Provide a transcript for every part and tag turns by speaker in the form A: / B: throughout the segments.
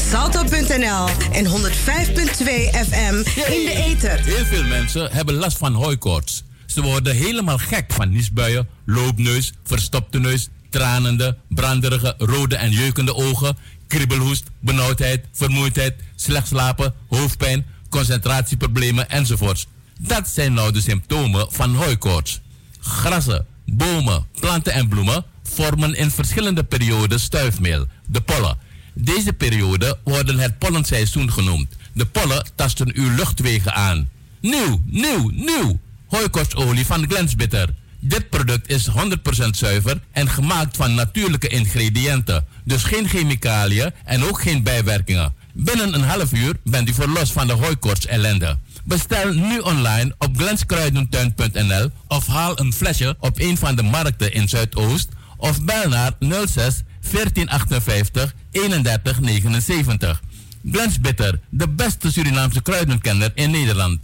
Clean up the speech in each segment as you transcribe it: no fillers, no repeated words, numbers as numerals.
A: Salto.nl en 105.2 FM in de ether.
B: Heel veel mensen hebben last van hooikoorts. Ze worden helemaal gek van niesbuien, loopneus, verstopte neus, tranende, branderige, rode en jeukende ogen, kriebelhoest, benauwdheid, vermoeidheid, slecht slapen, hoofdpijn, concentratieproblemen enzovoorts. Dat zijn nou de symptomen van hooikoorts. Grassen, bomen, planten en bloemen vormen in verschillende perioden stuifmeel, de pollen. Deze periode worden het pollenseizoen genoemd. De pollen tasten uw luchtwegen aan. Nieuw! Hooikoortsolie van Glensbitter. Dit product is 100% zuiver en gemaakt van natuurlijke ingrediënten. Dus geen chemicaliën en ook geen bijwerkingen. Binnen een half uur bent u verlost van de hooikoorts ellende. Bestel nu online op glenskruidentuin.nl of haal een flesje op een van de markten in Zuidoost of bel naar 06 1458 31 79. Glensbitter, de beste Surinaamse kruidenkenner in Nederland.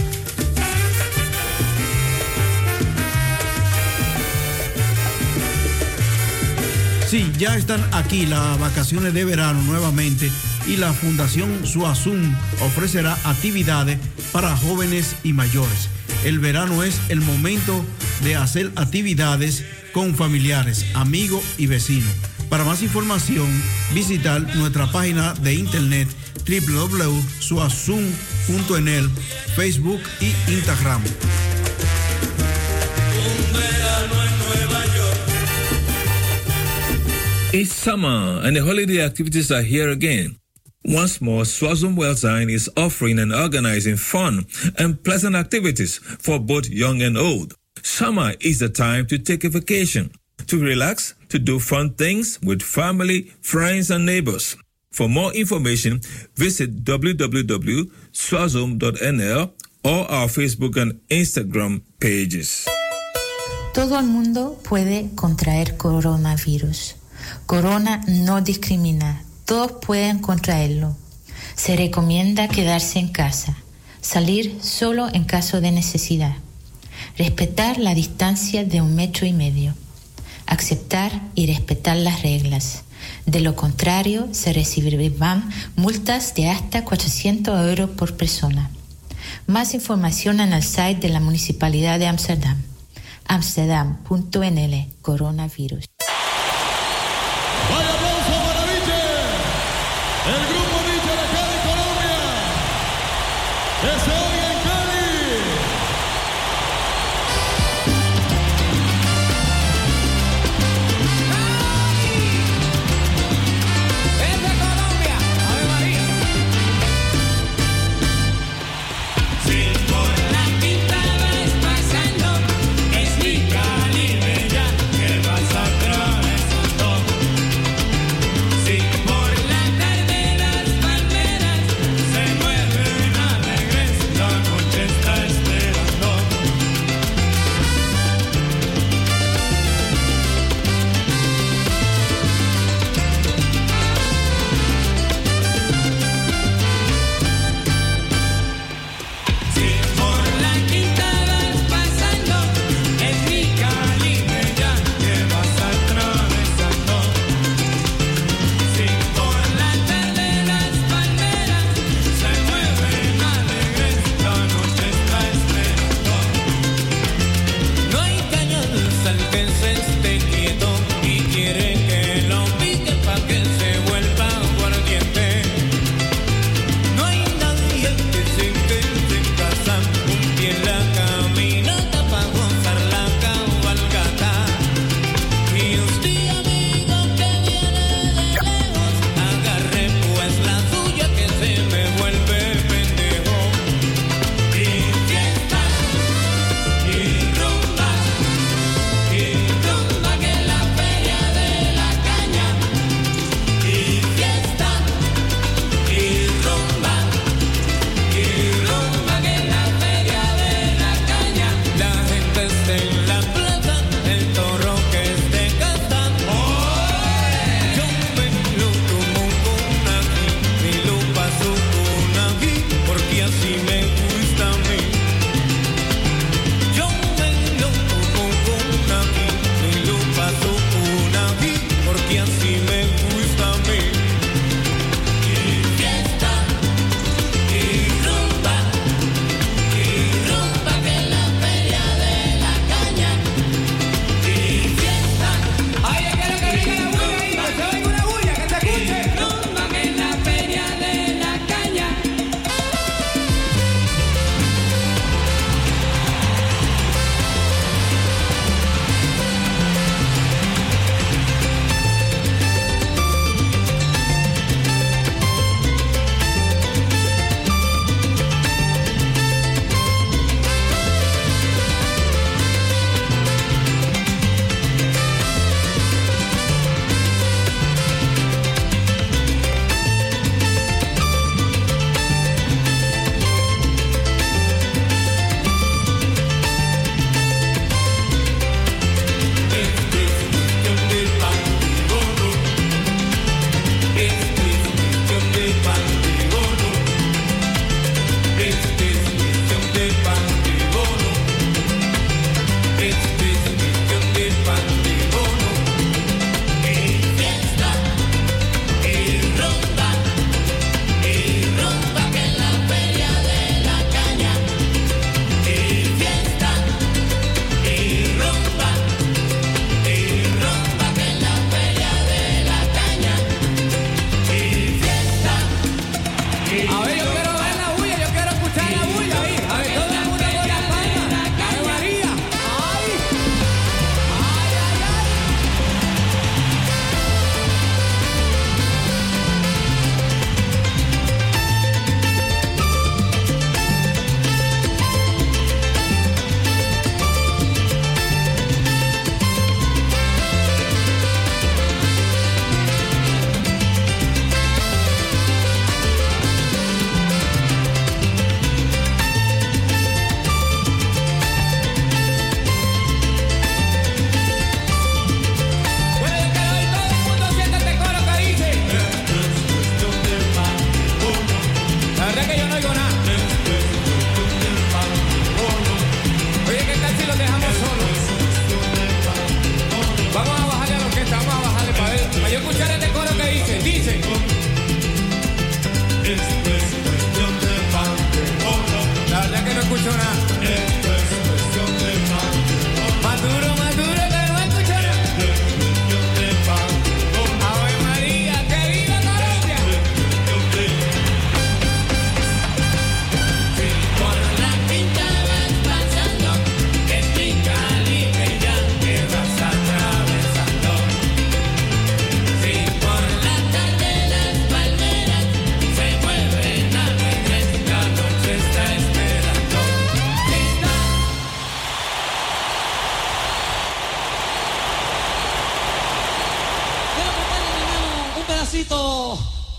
C: Sí, ya están aquí las vacaciones de verano nuevamente y la Fundación Suazún ofrecerá actividades para jóvenes y mayores. El verano es el momento de hacer actividades con familiares, amigos y vecinos. Para más información, visitar nuestra página de internet www.suazun.nl, Facebook y Instagram.
D: It's summer and the holiday activities are here again. Once more, Swazum Wellsign is offering and organizing fun and pleasant activities for both young and old. Summer is the time to take a vacation, to relax, to do fun things with family, friends, and neighbors. For more information, visit www.swazum.nl or our Facebook and Instagram pages.
E: Todo el mundo puede contraer coronavirus. Corona no discrimina. Todos pueden contraerlo. Se recomienda quedarse en casa, salir solo en caso de necesidad, respetar la distancia de 1,5 metros, aceptar y respetar las reglas. De lo contrario, se recibirán multas de hasta 400 euros por persona. Más información en el site de la Municipalidad de Amsterdam. Amsterdam.nl Coronavirus.
F: ¡Vaya aplauso para Nietzsche! El grupo Nietzsche de Cali, Colombia. ¡Que se oiga en Cali!
G: ¡Es de Colombia! ¡Ave María! Si por la pista vas pasando, es mi Cali bella que vas atravesando. Si por la tarde la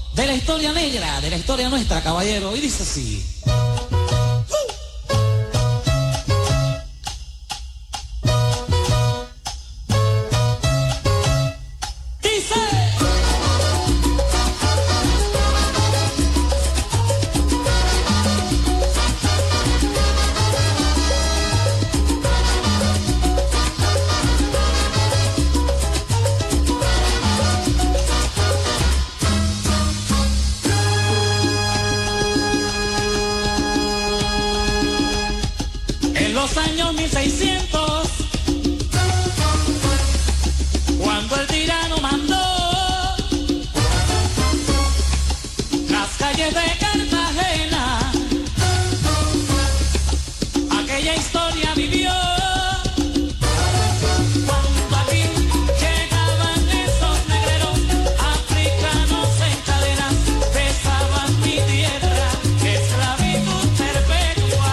H: de la historia negra, de la historia nuestra, caballero, y dice así.
G: Años 1600, cuando el tirano mandó las calles de Cartagena, aquella historia vivió. Cuando aquí llegaban esos negreros africanos en cadenas, besaban mi tierra, esclavitud perpetua.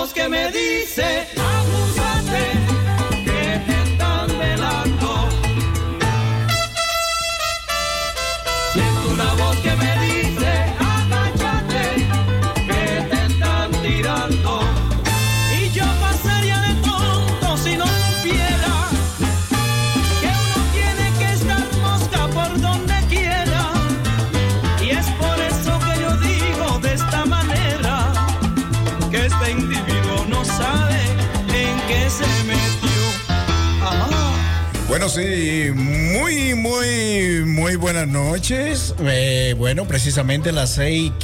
G: voz que me dice, acúsate, que te están velando. Siento una voz que me dice, agáchate, que te están tirando. Y yo pasaría de tonto si no supiera que uno tiene que estar mosca por donde quiera. Y es por eso que yo digo de esta manera, que este individuo no sabe en qué se metió. Ajá.
I: Bueno, sí, muy buenas noches. Bueno, precisamente las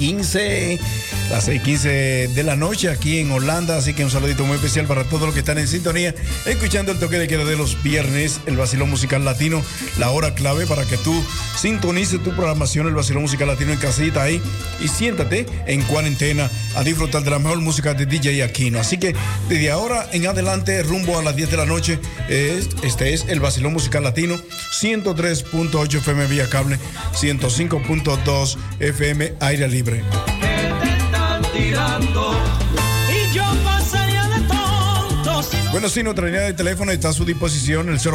I: 6:15 de la noche aquí en Holanda, así que un saludito muy especial para todos los que están en sintonía, escuchando el toque de queda de los viernes, el Vacilón Musical Latino, la hora clave para que tú sintonices tu programación, el Vacilón Musical Latino en casita ahí, y siéntate en cuarentena a disfrutar de la mejor música de DJ Aquino. Así que desde ahora en adelante, rumbo a las 10 de la noche, este es el Vacilón Musical Latino, 103.8 FM vía cable, 105.2 FM aire libre.
G: Tirando, y yo pasaría de tonto si no...
I: Bueno, sí, nuestra línea de teléfono está a su disposición, el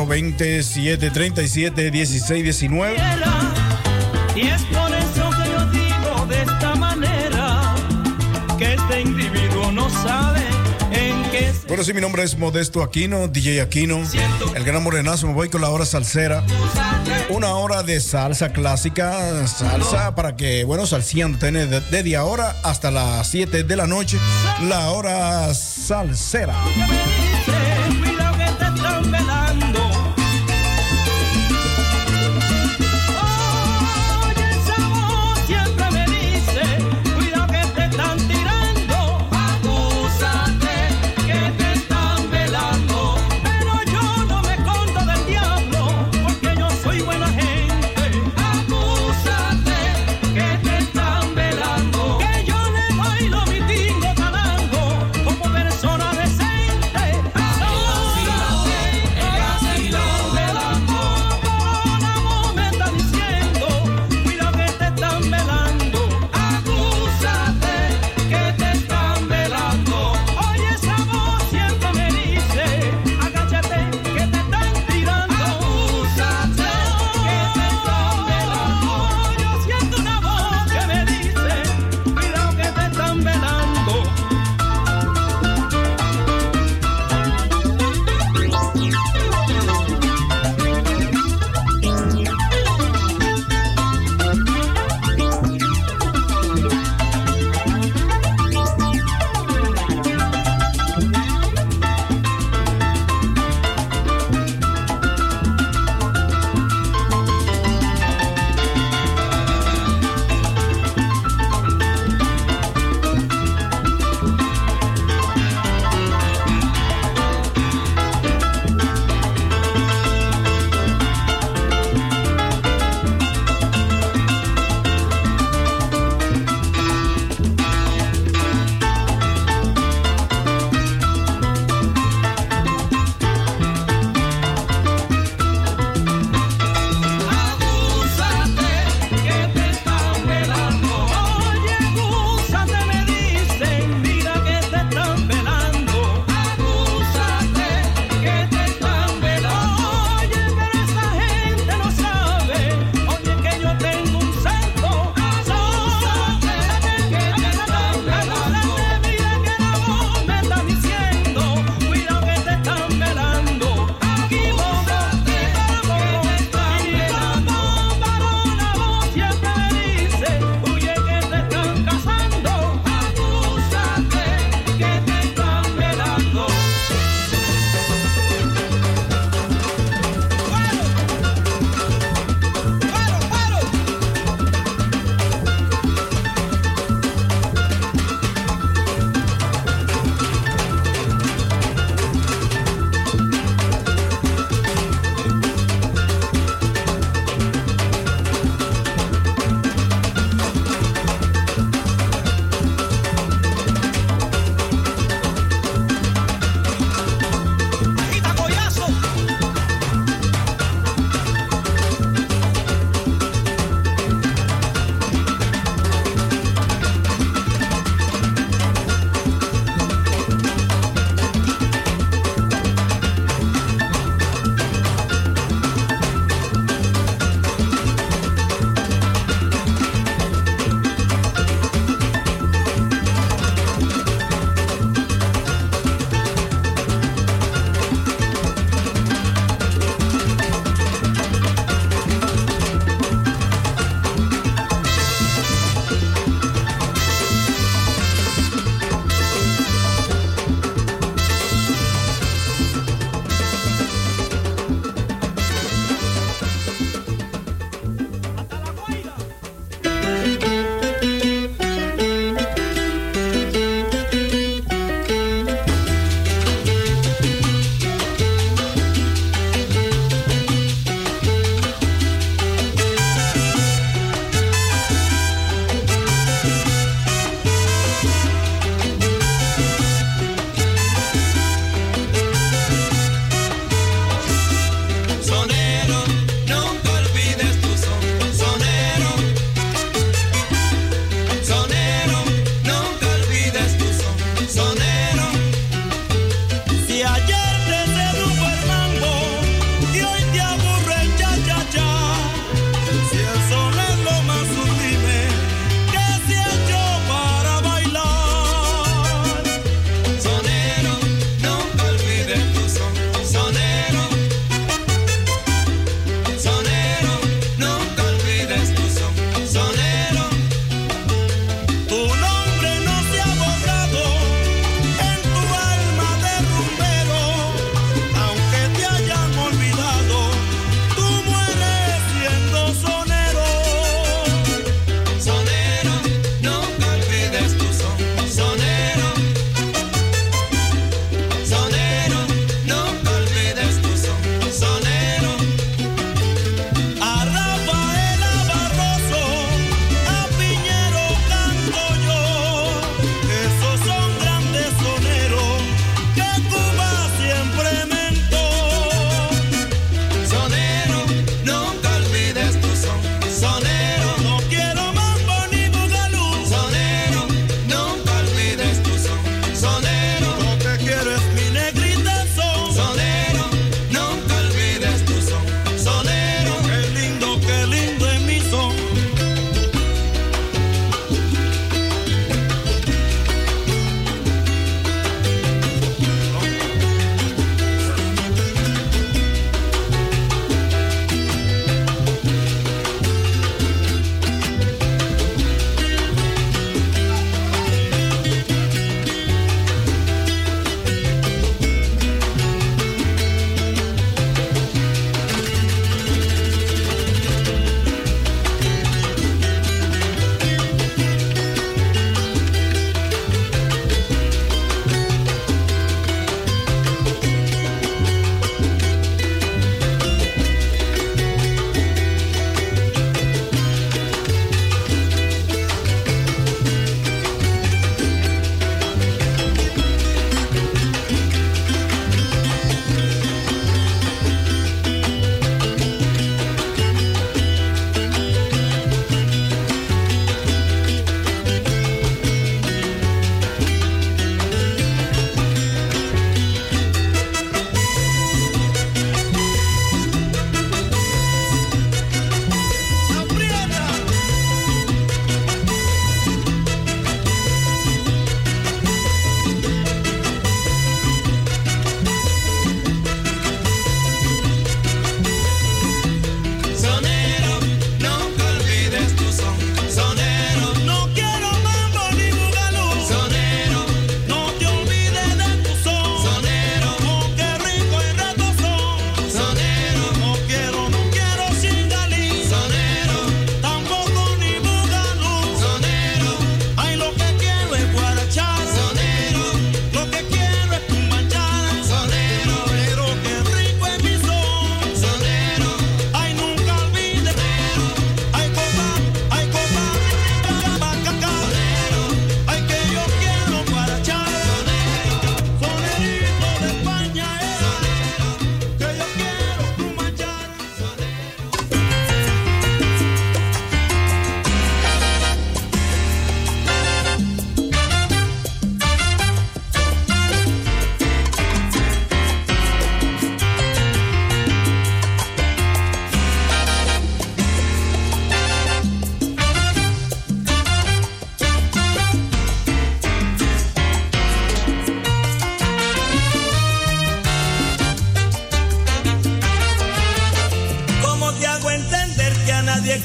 I: 020-737-1619.
G: Y es por eso que yo digo de esta manera, que este individuo no sabe en qué se...
I: Bueno, sí, mi nombre es Modesto Aquino, DJ Aquino, el gran morenazo. Me voy con la hora salsera, una hora de salsa clásica, salsa para que, bueno, salseando desde ahora hasta las 7 de la noche, la hora salsera.
G: Cuidado que te están velando. Oye, esa voz siempre me dice, cuidado que te están tirando. Acúsate, que te están velando. Pero yo no me escondo del diablo, porque yo soy buena gente. Acúsate, que te están velando. Que yo le bailo mi tingo talando como persona decente.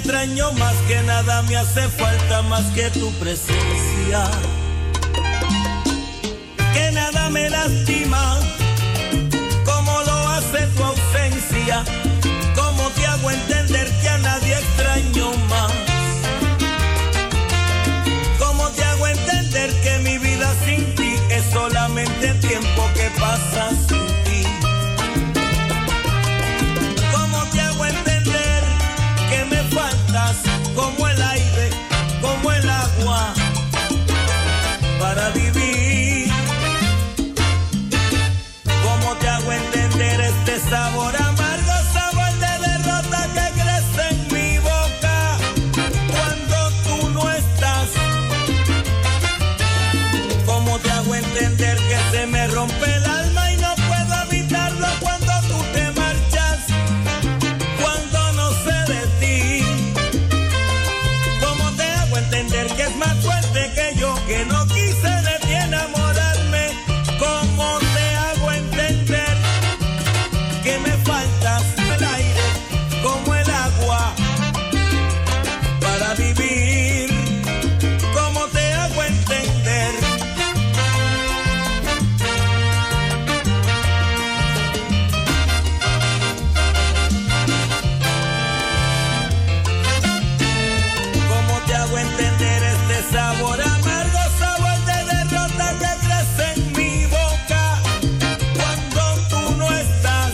J: extraño más que nada, me hace falta más que tu presencia. Que nada me lastima como lo hace tu ausencia. ¿Cómo te hago entender que a nadie extraño más? ¿Cómo te hago entender que mi vida sin ti es solamente tiempo que pasa sin ti? ¿Cómo te hago entender que me faltas como el aire, como el agua para vivir? ¿Cómo te hago entender este sabor amargo, sabor de derrota que crece en mi boca cuando tú no estás? ¿Cómo te hago entender que se me rompe el alma y no puedo evitarlo cuando tú te marchas, cuando no sé de ti? ¿Cómo te hago entender que es más fuerte que yo, que no quise de ti enamorarme? ¿Cómo te hago entender que me faltas el aire como el agua para vivir? ¿Cómo te hago entender? ¿Cómo te hago entender este sabor amargo, sabor de derrota que crece en mi boca cuando tú no estás?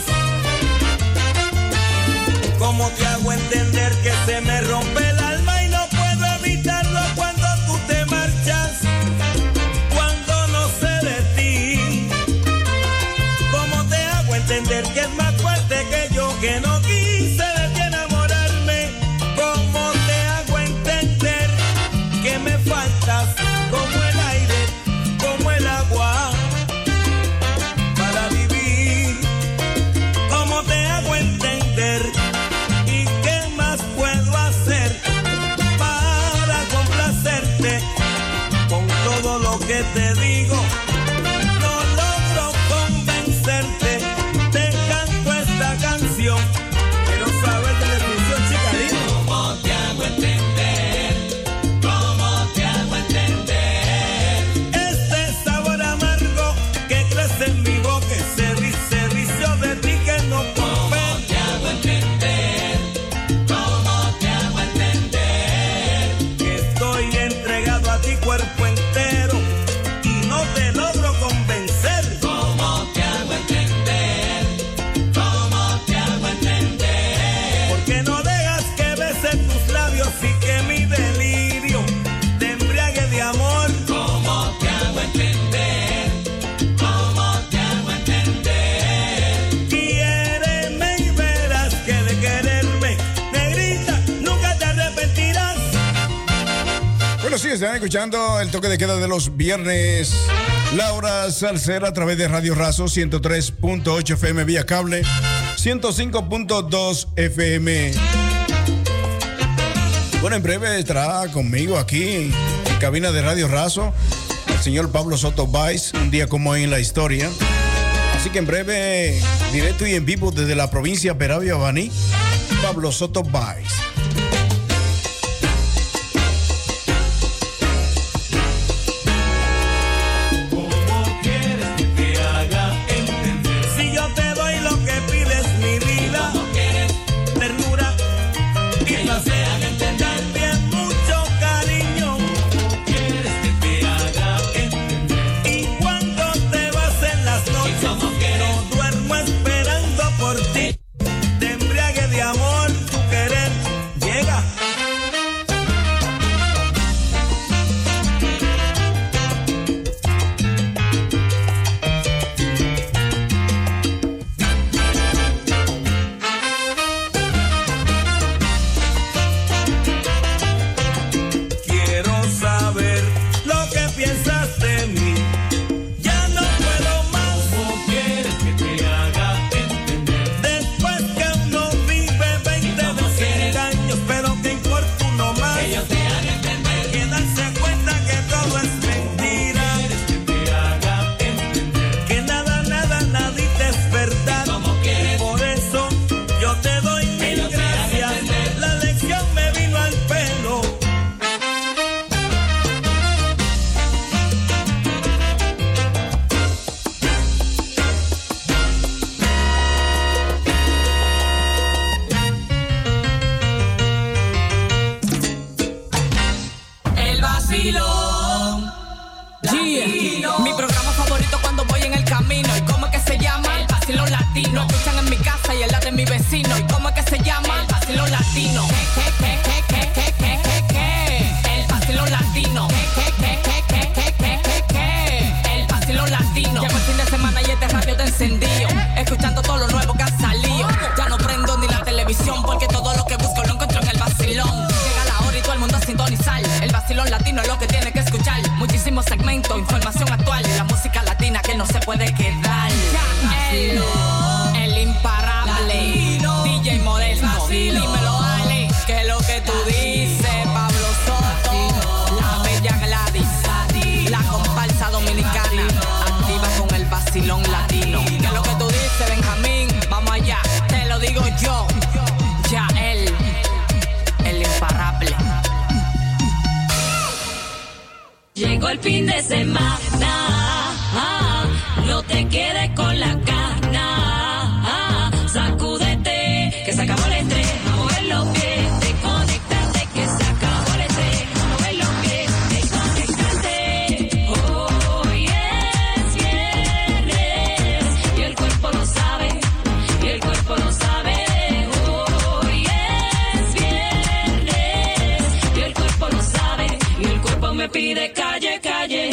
J: ¿Cómo te hago entender que se me rompe el alma y no puedo evitarlo cuando tú te marchas, cuando no sé de ti? ¿Cómo te hago entender que es más fuerte que yo, que no quise de ti enamorarme? ¿Cómo te hago entender que me faltas como el aire, como el agua para vivir? ¿Cómo te hago entender? ¿Y qué más puedo hacer para complacerte con todo lo que te digo? No logro convencerte, te canto esta canción. Quiero saber de la definición, chica. ¿Cómo te hago entender? ¿Cómo te hago entender? Este sabor amargo que crece en mi boca, ese vicio de ti que no puedo. ¿Cómo te hago entender? ¿Cómo te hago entender? Que estoy entregado a ti cuerpo entero y no te logro convencer. ¿Cómo te hago entender? ¿Cómo te hago entender? Porque no dejas que bese tus labios y que mi delirio te embriague de amor. ¿Cómo te hago entender? ¿Cómo te hago entender? Quiéreme y verás que de quererme, negrita, nunca te arrepentirás.
I: Bueno, sí, están escuchando el toque de queda de los viernes. Laura Salcera a través de Radio Razo 103.8 FM vía cable, 105.2 FM. Bueno, en breve estará conmigo aquí en cabina de Radio Razo el señor Pablo Soto Báez, un día como hoy en la historia. Así que en breve, directo y en vivo desde la provincia Peravia Baní, Pablo Soto Báez.
J: ¿Cómo quieres que haga entender? Si yo te doy lo que pides, mi vida. ¿Cómo quieres? Ternura y placer. También mucho cariño. ¿Cómo quieres que te haga entender? Y cuando te vas en las noches, no duermo esperando por ti. Te embriague de amor tu querer.
K: mi casa y en la de mi vecino. ¿Y cómo es que se llama? El vacilón latino. El vacilón latino. El vacilón latino. Llevo el fin de semana y este radio te encendido, escuchando todo lo nuevo que ha salido. Ya no prendo ni la televisión porque todo lo que busco lo encuentro en el vacilón. Llega la hora y todo el mundo a sintonizar. El vacilón latino es lo que tiene que escuchar. Muchísimos segmentos, información actual, la música latina que no se puede quedar. El imparable DJ Modesto, dímelo Ale, que es lo que tú dices. Pablo Soto, la bella Gladys, la comparsa dominicana, activa con el vacilón latino. Que es lo que tú dices, Benjamín, vamos allá, te lo digo yo, ya el imparable.
L: Llegó el fin de semana, no te quedes con la gana, sacúdete, que se acabó el estrés, a mover los pies, desconectarte, que se acabó el estrés, a mover los pies, desconectarte. Hoy es viernes y el cuerpo lo sabe, y el cuerpo lo sabe. Hoy es viernes y el cuerpo lo sabe, y el cuerpo me pide calle, calle.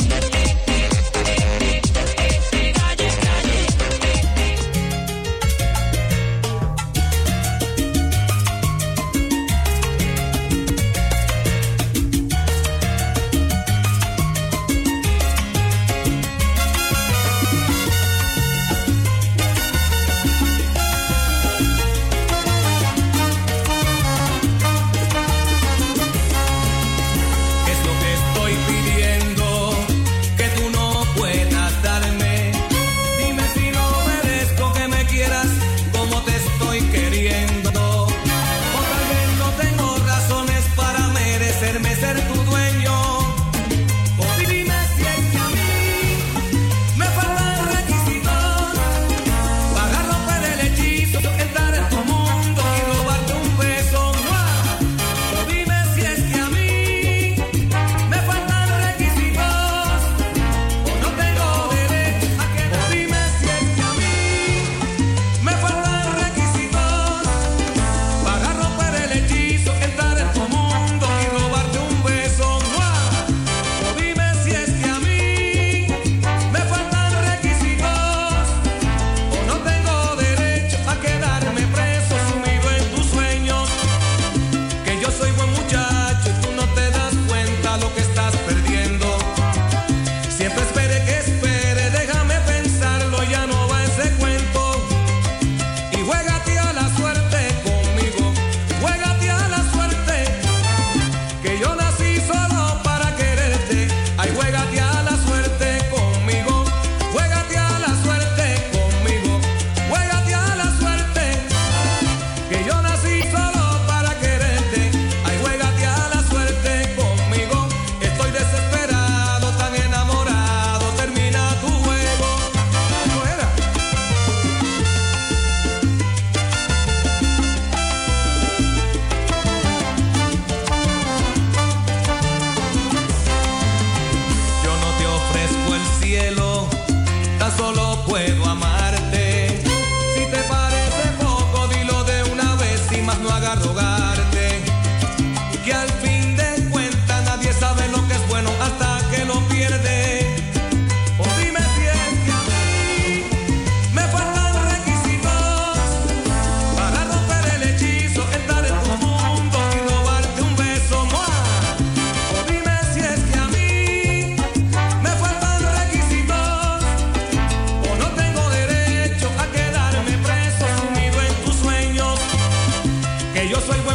J: Yo soy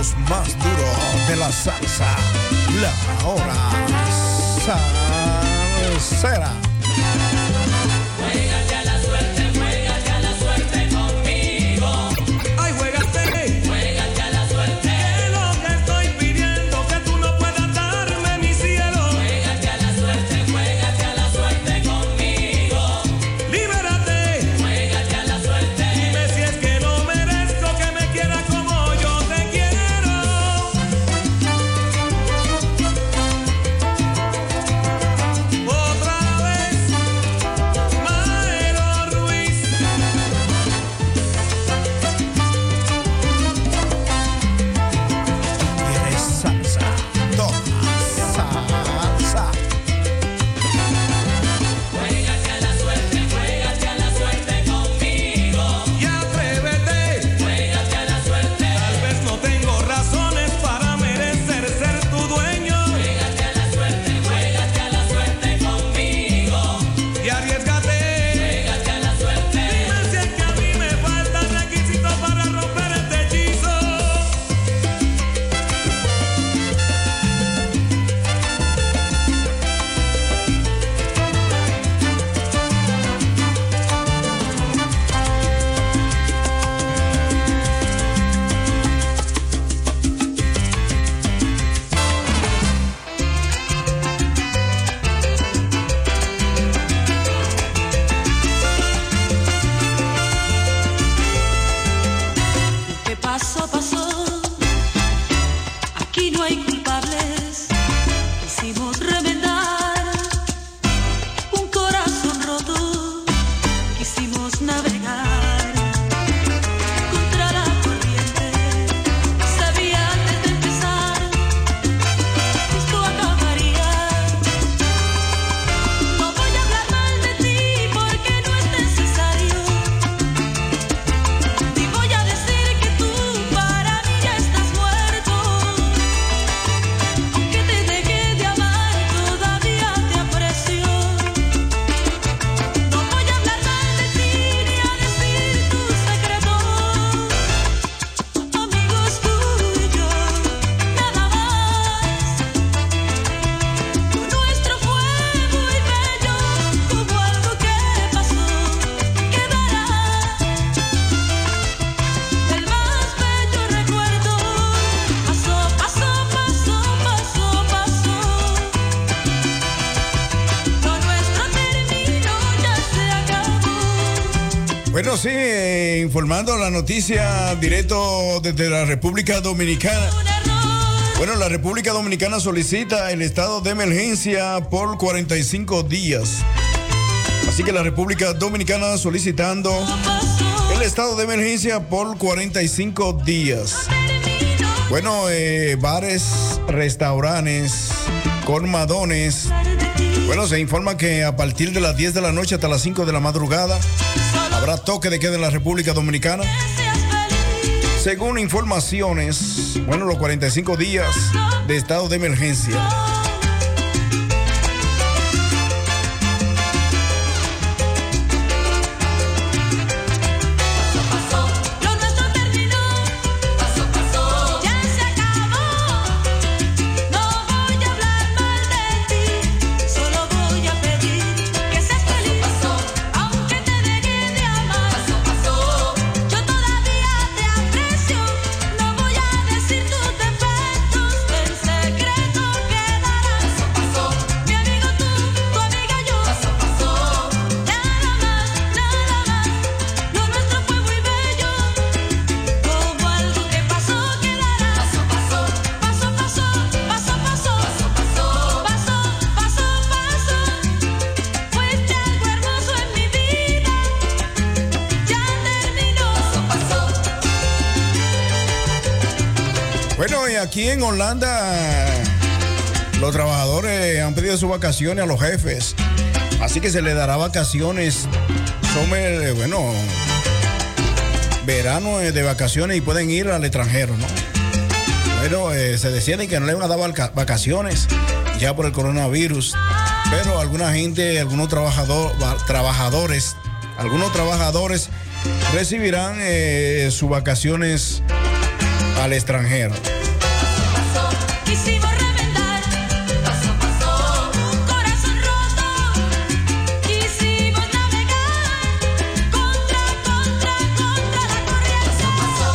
I: los más duros de la salsa. La hora salsera.
G: Juégate a la suerte conmigo. Ay, juégate. Juégate a la suerte. Que lo que estoy pidiendo que tú no puedas darme, mi cielo. Juégate a la suerte conmigo. Libérate. Juégate a la suerte. Dime si es que no merezco que me quieras como yo te quiero. Otra vez, Maelo Ruiz.
I: ¿Quieres salsa? Toma salsa.
G: Juégate a la suerte conmigo. Y atrévete. Juégate a la suerte. Tal vez no tengo razones para merecer ser tu dueño. Juégate a la suerte conmigo. Y arriesgate. Juégate a la suerte. Dime si es que a mí me faltan requisitos para romper este hechizo.
L: ¿Qué pasó? Aquí no hay culpables. Quisimos remendar un corazón roto. Quisimos navegar contra la corriente. Sabía antes de empezar esto acabaría. No voy a hablar mal de ti porque no es necesario. Ni voy a decir que tú para mí ya estás muerto. Aunque te dejé de amar, todavía te aprecio. No voy a hablar mal de ti ni a decir tus secretos. Amigos, tú y yo, nada más. Lo nuestro fue muy bello, como algo que pasó, quedará. El más bello recuerdo. Pasó. Lo nuestro terminó, ya se acabó.
I: Bueno, sí, informando la noticia directo desde la República Dominicana. Bueno, la República Dominicana solicita el estado de emergencia por 45 días. Así que la República Dominicana solicitando el estado de emergencia por 45 días. Bueno, bares, restaurantes, colmadones. Bueno, se informa que a partir de las 10 de la noche hasta las 5 de la madrugada habrá toque de queda en la República Dominicana. Según informaciones, bueno, los 45 días de estado de emergencia.
L: Lo nuestro terminó. Pasó. Ya se acabó. No voy a hablar mal de ti. Solo voy a pedir que seas feliz. Aunque te dejé de amar. Yo todavía te aprecio. No voy a decir tus defectos. En secreto quedarán. Mi amigo tú, tu amiga yo. Nada más. Lo nuestro fue muy bello. Como algo que pasó quedará. Paso. Fuiste algo hermoso en mi vida. Ya terminó.
I: Bueno, y aquí en Holanda los trabajadores han pedido sus vacaciones a los jefes. Así que se les dará vacaciones. Bueno, verano de vacaciones y pueden ir al extranjero, ¿no? Bueno, se decía que no le van a dar vacaciones ya por el coronavirus. Pero alguna gente, algunos trabajadores recibirán sus vacaciones al extranjero.
L: Quisimos remendar, paso a paso, un corazón roto. Quisimos navegar contra la corriente. Paso a paso.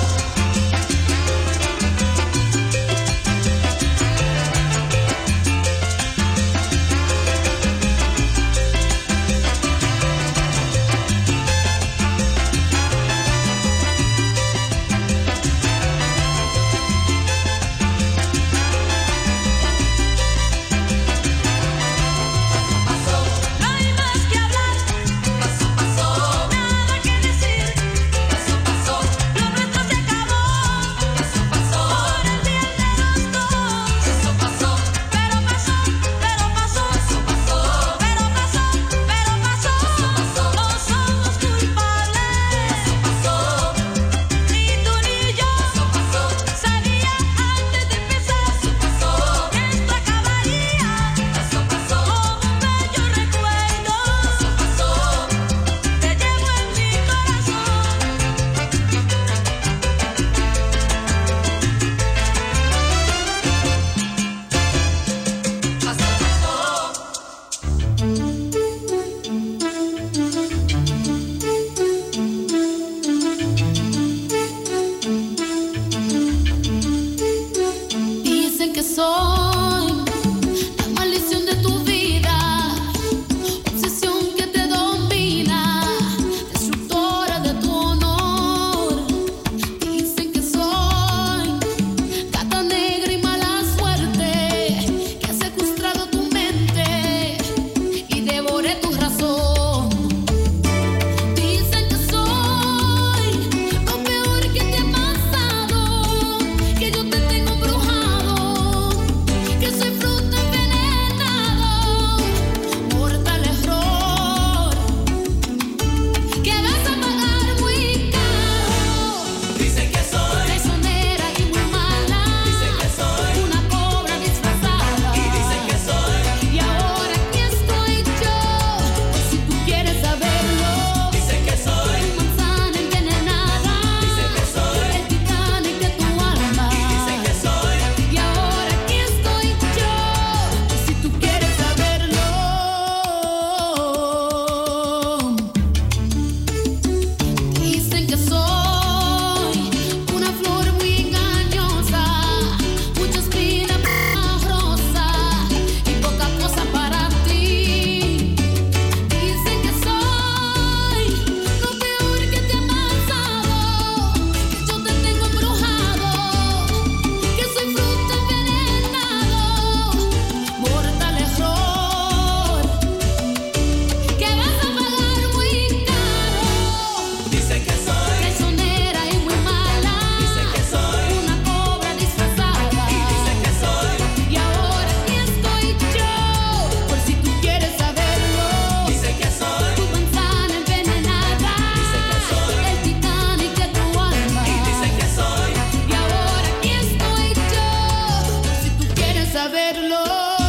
L: No hay más que hablar, paso a paso, nada que decir, paso a paso, lo nuestro se acabó, paso a paso, por el bien de los dos, paso a paso, pero pasó, paso a paso, pero pasó, no somos culpables, paso a paso, ni tú ni yo, paso a paso, sabía antes de empezar, paso a paso, que esto acabaría, paso a paso, como un bello recuerdo, paso a paso, te llevo en mi corazón. Paso a paso.
M: Dicen que soy la maldición de tu vida, obsesión que te domina, destructora de tu honor. Dicen que soy gata negra y mala suerte, que ha secuestrado tu mente y devoré tu razón. Dicen que soy lo peor que te ha pasado, que yo te tengo embrujado, que soy fruto envenenado, mortal error, que vas a pagar muy caro.
L: Dicen que soy
M: Traicionera y muy mala,
L: Dicen que soy
M: una cobra disfrazada,
L: y dicen que soy
M: y ahora aquí estoy yo, si tú quieres saberlo.
L: Dicen que soy
M: Manzana envenenada,
L: Dicen que soy
M: el Titanic de tu alma,
L: Dicen que soy
M: y ahora aquí estoy yo, si tú quieres saberlo. Dicen que soy una flor muy engañosa, mucha espina, poca rosa y poca cosa para ti. Dicen que soy lo peor que te ha pasado, que yo te tengo embrujado, que soy fruto envenenado, mortal error, que vas a pagar muy caro.
L: Dicen que soy
M: Traicionera y muy mala,
L: Dicen que soy
M: una cobra disfrazada,
L: Dicen que soy
M: y ahora aquí estoy yo, por si tú quieres saberlo.
L: Dicen que soy
M: Tu manzana envenenada,
L: Dicen que soy
M: el Titanic de tu alma,
L: Dicen que soy
M: y ahora aquí estoy yo, por si tú quieres saberlo.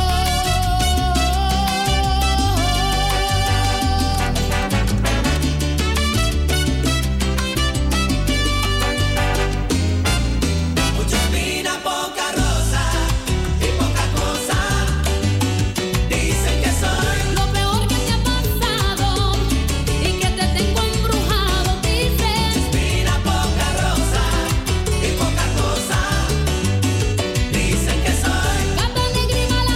L: mucha espina, poca rosa y poca cosa. Dicen que soy
M: Lo peor que te ha pasado y que te tengo embrujado, dicen.
L: espina, poca rosa y poca cosa. Dicen que soy
M: Gata negra y mala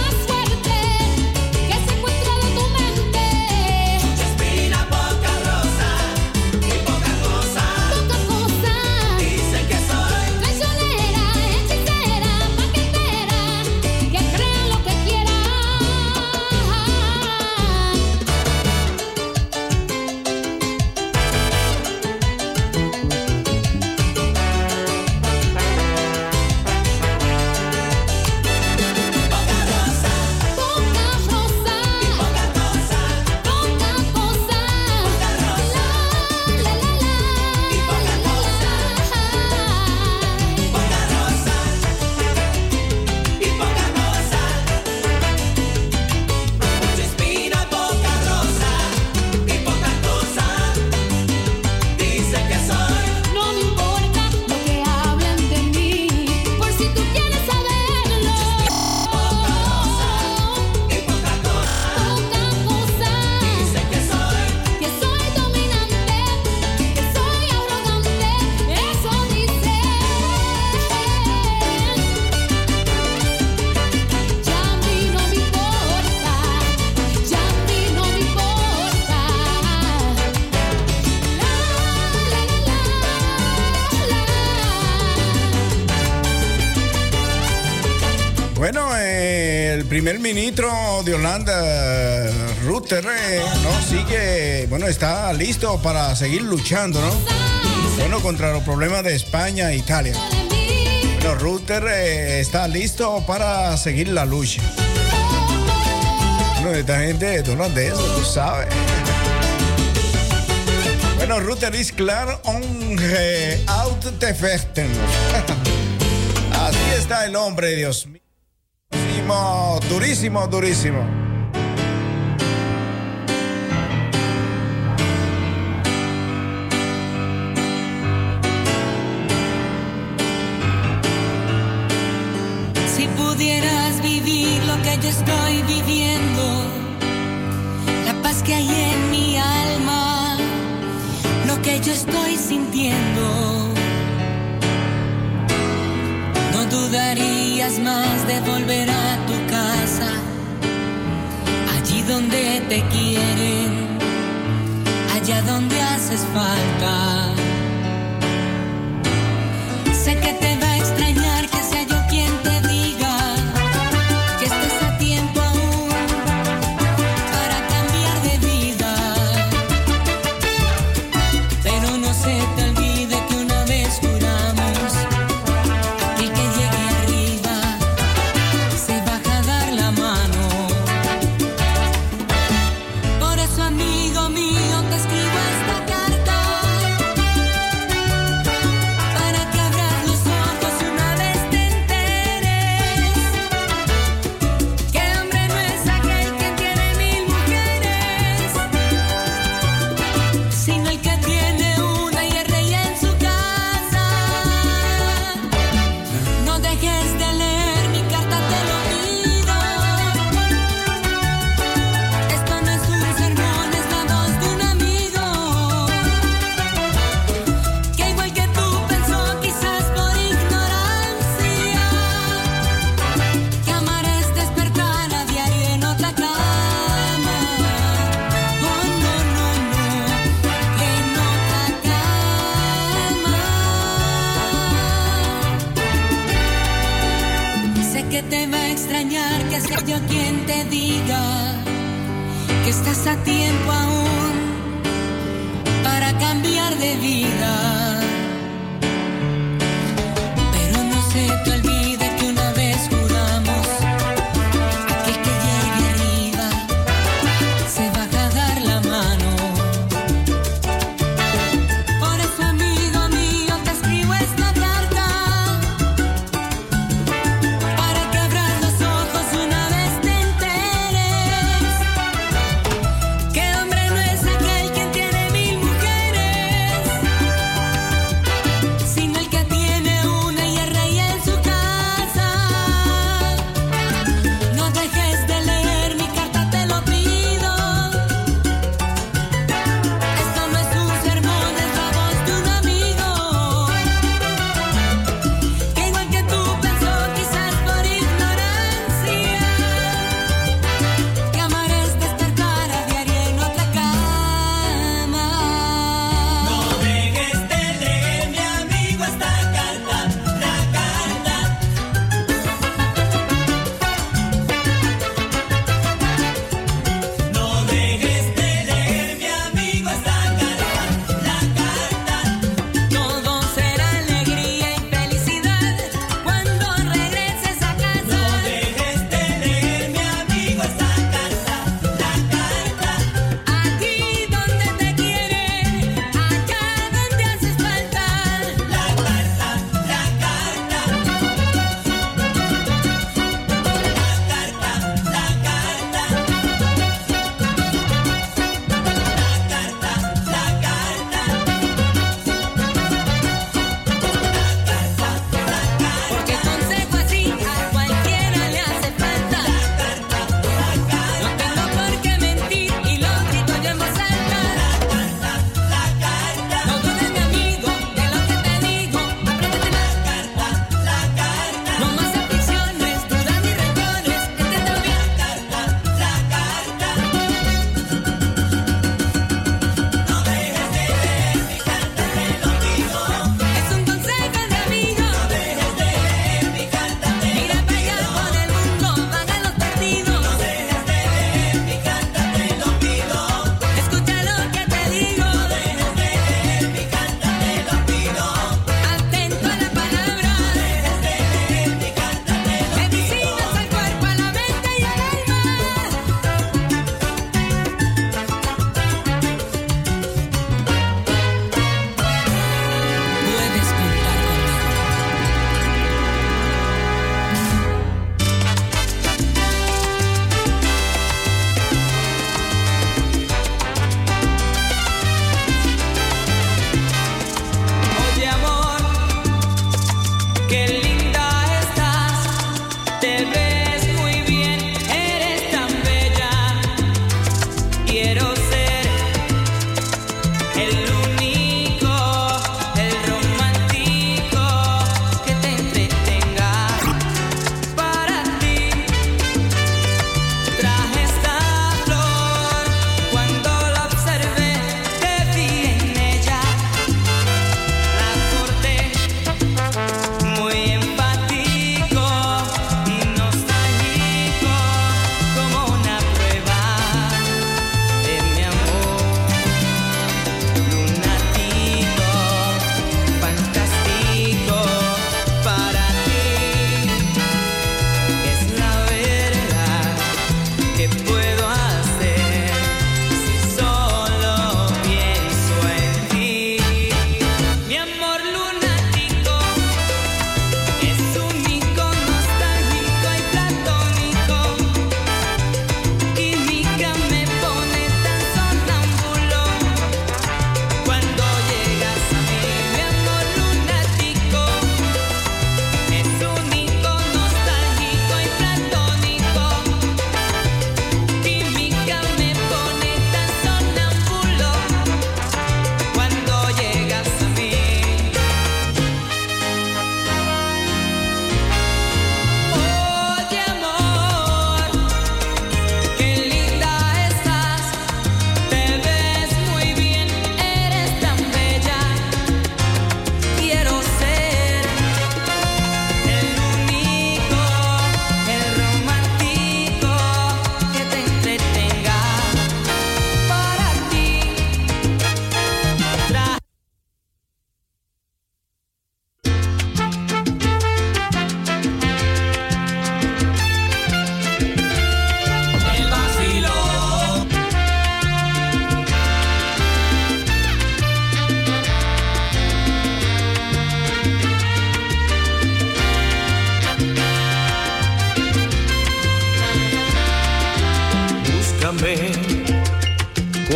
I: Bueno, el primer ministro de Holanda, Rutte, sigue, está listo para seguir luchando, ¿no? Bueno, contra los problemas de España e Italia. Bueno, Rutte está listo para seguir la lucha. Bueno, esta gente es holandesa, tú sabes. Bueno, Rutte is klaar om uit te vechten. Así está el hombre, Dios mío. Durísimo, durísimo.
N: Si pudieras vivir lo que yo estoy viviendo, la paz que hay en mi alma, lo que yo estoy sintiendo, no dudarías más de volver a tu casa, allí donde te quieren, allá donde haces falta. Sé que te va a extrañar que sea yo quien te diga que estás a tiempo aún para cambiar de vida, pero no se te olvide que una vez juramos, aquel que llegue arriba se baja a dar la mano. Por eso, amigo mío, te escribo esta carta para que abras los ojos una vez te enteres que hombre no es aquel que tiene 1000 mujeres, sino el que tiene una y es rey en su casa. No dejes de leer mi carta, te lo pido. Esto no es un sermón, es la voz de un amigo que igual que tú pensó, quizás por ignorancia, que amar es despertar a diario en otra cama. Oh, no, no, no, en otra cama. Sé que te va a extrañar que sea yo quien te diga que estás a tiempo aún para cambiar de vida, pero no se te olvide que una vez juramos, aquel que llegue arriba se baja a dar la mano. Por eso, amigo mío, te escribo esta carta para que abras los ojos una vez te enteres que hombre no es aquel que tiene 1000 mujeres,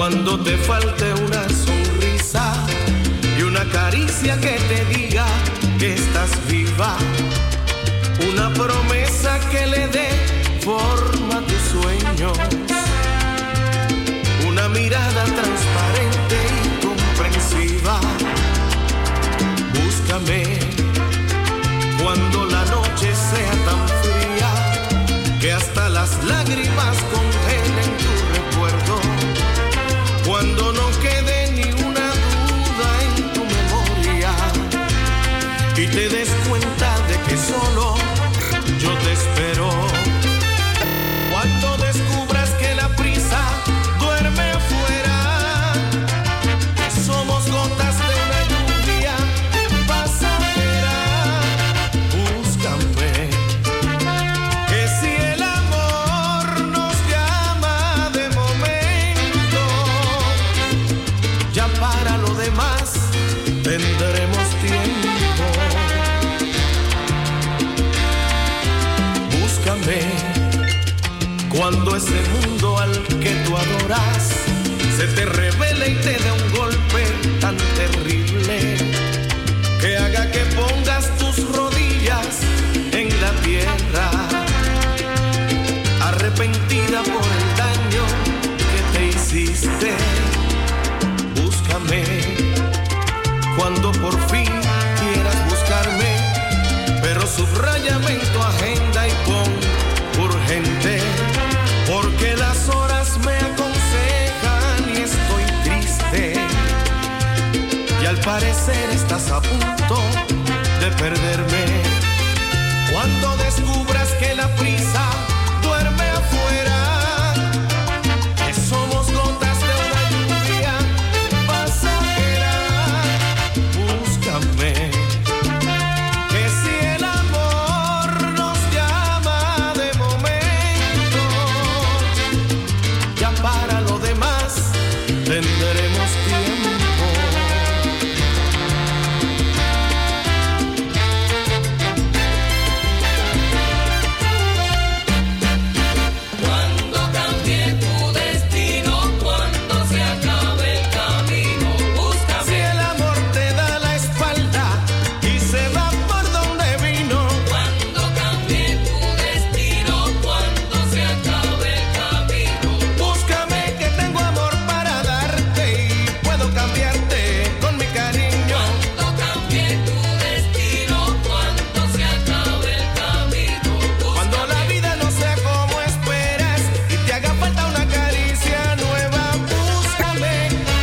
O: Cuando te falte una sonrisa y una caricia que te diga que estás viva, una promesa que le dé forma a tus sueños, una mirada transparente y comprensiva. Búscame cuando la noche sea tan fría que hasta las lágrimas congelen tu recuerdo, cuando no quede ni una duda en tu memoria y te des cuenta de que solo yo te espero. Cuando descubras que la prisa duerme afuera, que somos gotas de una lluvia pasajera, búscame, que si el amor nos llama de momento, ya para lo demás tendremos tiempo. Búscame cuando ese mundo al que tú adoras se te revele y te dé un golpe tan terrible que haga que pongas tus rodillas en la tierra, arrepentida por el daño que te hiciste. Búscame cuando por fin quieras buscarme, pero subráyame en tu agenda y pon urgente, porque las horas me aconsejan y estoy triste, y al parecer estás a punto de perderme. Cuando descubras que la prisa duerme afuera, que somos gotas de una lluvia pasajera, búscame, que si el amor nos llama de momento, ya para lo demás tendremos tiempo.
G: Cuando cambie tu destino, cuando se acabe el camino, búscame.
O: Si el amor te da la espalda y se va por donde vino,
G: Cuando cambie tu destino, cuando se acabe el camino,
O: búscame, que tengo amor para darte y puedo cambiarte con mi cariño.
G: cuando cambie tu destino, cuando se acabe el camino,
O: Cuando la vida no sea como esperas y te haga falta una caricia nueva, búscame.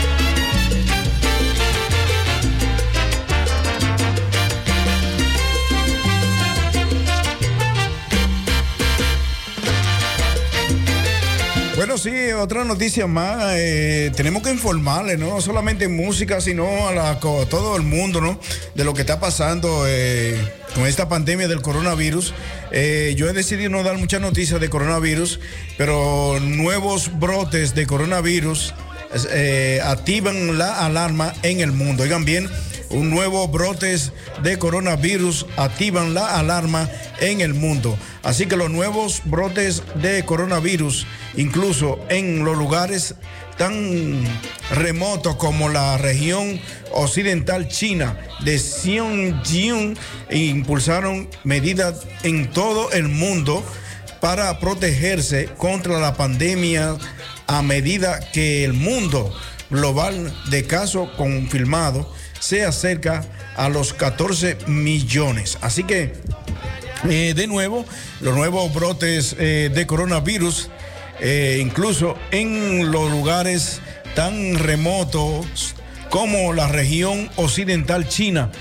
I: Bueno, sí, otra noticia más. Tenemos que informarle, no solamente en música, sino a todo el mundo, ¿no? De lo que está pasando con esta pandemia del coronavirus. Yo he decidido no dar muchas noticias de coronavirus, pero nuevos brotes de coronavirus activan la alarma en el mundo. Oigan bien, un nuevo brotes de coronavirus activan la alarma en el mundo. Así que los nuevos brotes de coronavirus, incluso en los lugares tan remotos como la región occidental china de Xinjiang, impulsaron medidas en todo el mundo para protegerse contra la pandemia a medida que el mundo global de casos confirmados se acerca a los 14 millones. Así que, de nuevo, los nuevos brotes de coronavirus, incluso en los lugares tan remotos como la región occidental china